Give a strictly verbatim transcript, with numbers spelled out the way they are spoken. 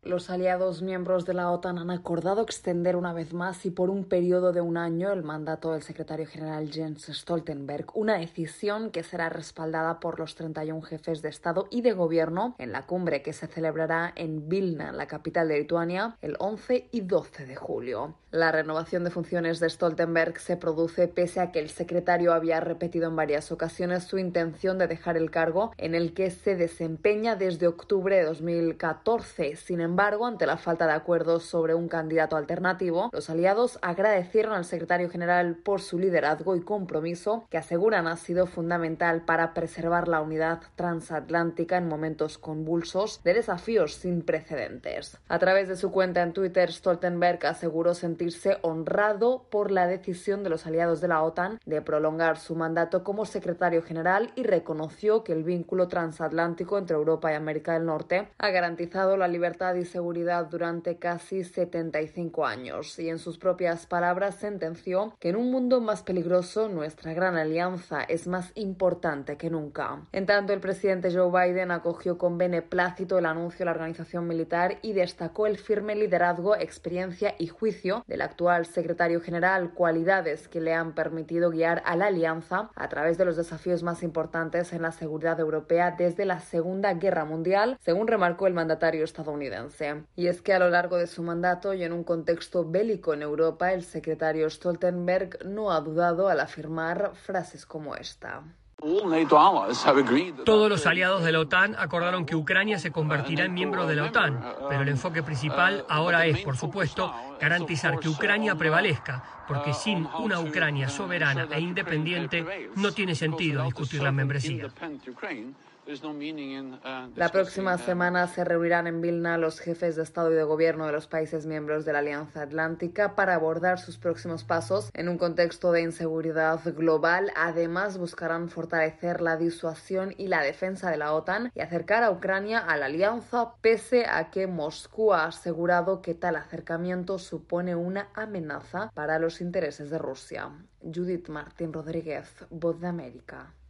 Los aliados miembros de la OTAN han acordado extender una vez más y por un periodo de un año el mandato del secretario general Jens Stoltenberg, una decisión que será respaldada por los treinta y uno jefes de Estado y de Gobierno en la cumbre que se celebrará en Vilna, la capital de Lituania, el once y doce de julio. La renovación de funciones de Stoltenberg se produce pese a que el secretario había repetido en varias ocasiones su intención de dejar el cargo en el que se desempeña desde octubre de dos mil catorce. Sin embargo, Sin embargo, ante la falta de acuerdos sobre un candidato alternativo, los aliados agradecieron al secretario general por su liderazgo y compromiso, que aseguran ha sido fundamental para preservar la unidad transatlántica en momentos convulsos de desafíos sin precedentes. A través de su cuenta en Twitter, Stoltenberg aseguró sentirse honrado por la decisión de los aliados de la OTAN de prolongar su mandato como secretario general y reconoció que el vínculo transatlántico entre Europa y América del Norte ha garantizado la libertad y seguridad durante casi setenta y cinco años, y en sus propias palabras sentenció que en un mundo más peligroso nuestra gran alianza es más importante que nunca. En tanto, el presidente Joe Biden acogió con beneplácito el anuncio de la organización militar y destacó el firme liderazgo, experiencia y juicio del actual secretario general, cualidades que le han permitido guiar a la alianza a través de los desafíos más importantes en la seguridad europea desde la Segunda Guerra Mundial, según remarcó el mandatario estadounidense. Y es que a lo largo de su mandato y en un contexto bélico en Europa, el secretario Stoltenberg no ha dudado al afirmar frases como esta. Todos los aliados de la OTAN acordaron que Ucrania se convertirá en miembro de la OTAN, pero el enfoque principal ahora es, por supuesto, garantizar que Ucrania prevalezca, porque sin una Ucrania soberana e independiente no tiene sentido discutir la membresía. La próxima semana se reunirán en Vilna los jefes de Estado y de Gobierno de los países miembros de la Alianza Atlántica para abordar sus próximos pasos en un contexto de inseguridad global. Además, buscarán fortalecer la disuasión y la defensa de la OTAN y acercar a Ucrania a la alianza, pese a que Moscú ha asegurado que tal acercamiento supone una amenaza para los intereses de Rusia. Judith Martín Rodríguez, Voz de América.